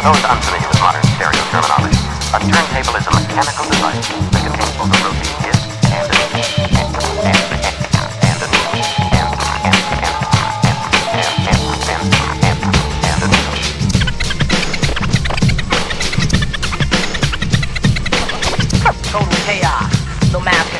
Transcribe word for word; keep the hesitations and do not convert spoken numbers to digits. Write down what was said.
those unfamiliar with modern stereo terminology, a turntable is a mechanical device that contains both a rotating disc and a and and a total chaos, no math